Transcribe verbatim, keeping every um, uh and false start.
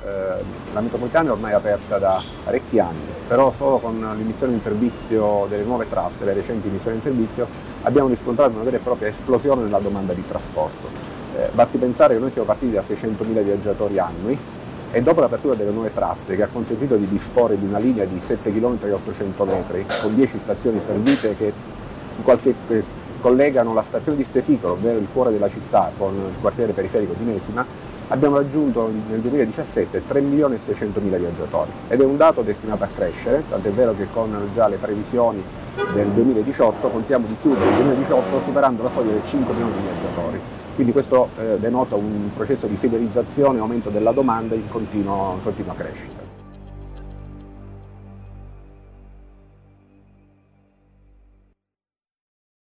Eh, la metropolitana è ormai aperta da parecchi anni, però solo con l'immissione in servizio delle nuove tratte, le recenti immissioni in servizio, abbiamo riscontrato una vera e propria esplosione nella domanda di trasporto. Eh, basti pensare che noi siamo partiti da seicentomila viaggiatori annui e dopo l'apertura delle nuove tratte, che ha consentito di disporre di una linea di sette chilometri e ottocento metri, con dieci stazioni servite che in qualche eh, collegano la stazione di Stefano, ovvero il cuore della città, con il quartiere periferico di Mesina, abbiamo raggiunto nel duemiladiciassette tre milioni e seicentomila viaggiatori ed è un dato destinato a crescere, tant'è vero che con già le previsioni del duemiladiciotto contiamo di chiudere il duemiladiciotto superando la soglia dei cinque milioni di viaggiatori. Quindi questo eh, denota un processo di fidelizzazione e aumento della domanda in continua, in continua crescita.